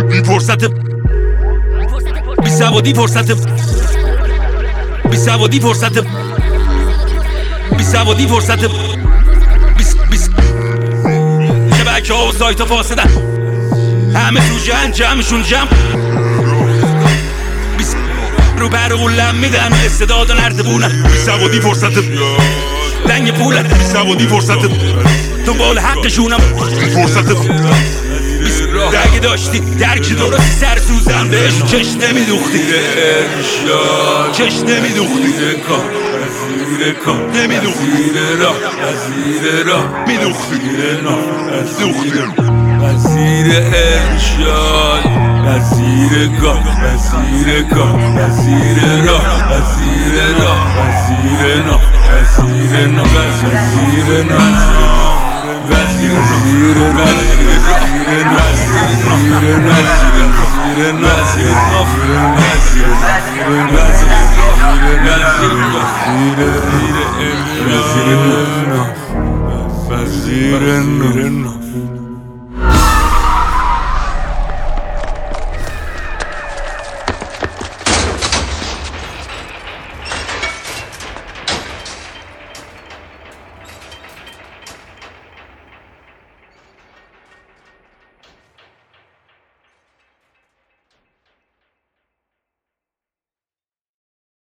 بی فرصت بی سوادی فرصت بی سوادی فرصت بی سوادی فرصت شبکه ها و سایت ها فاسدن، همه تو جمعشون جمع رو بر غلم میدن، استعداد و نردبونن. بی سوادی فرصت لنگ پولن، بی سوادی فرصت دنبال حقشونم. بی فرصت اگه داشتی درکی درستی سر سوزن بهشون چش نمیدوختی، چش نمیدوختی، نمیدوختی، میدوختی، وزیر ارشاد، وزیر گاه، وزیر گاه، وزیر راه، وزیر راه، وزیر ناه، وزیر ناه، وزیر ناه، وزیر